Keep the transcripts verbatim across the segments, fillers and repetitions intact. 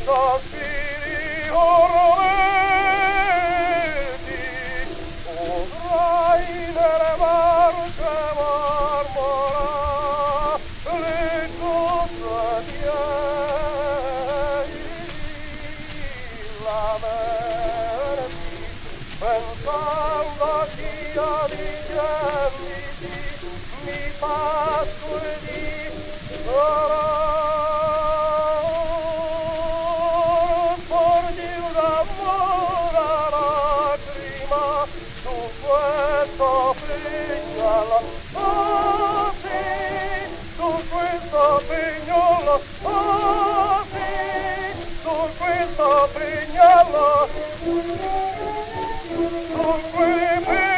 sospiri orreti, udrai nelle marce mormora le cose miei, la meriti, pensando a chi ha di gemiti, mi passo e di porgi un'amore lacrima su questo figliolo, oh sì, su questo figliolo, oh sì, su questo figliolo, su quel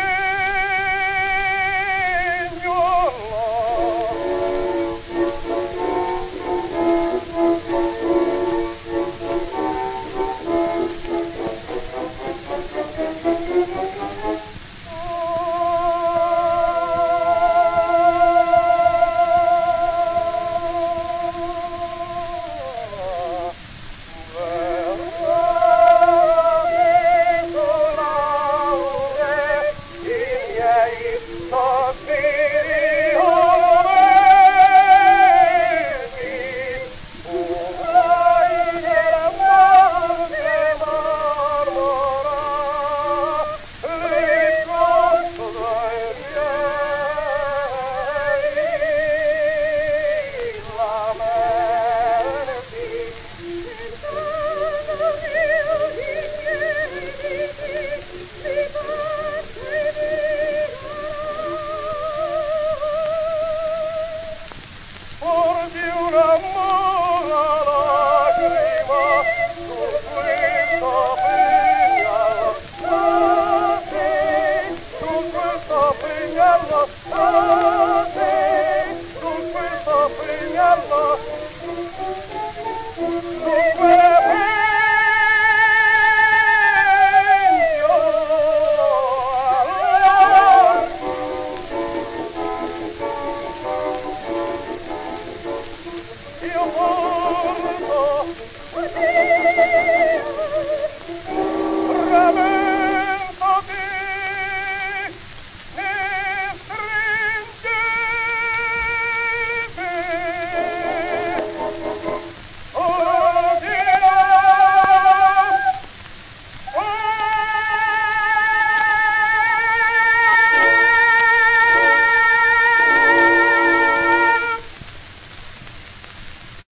porgi un'amore lacrima su questo figliolo, oh sì, su questo figliolo, oh sì, su questo figliolo, su quel figliolo. Io porto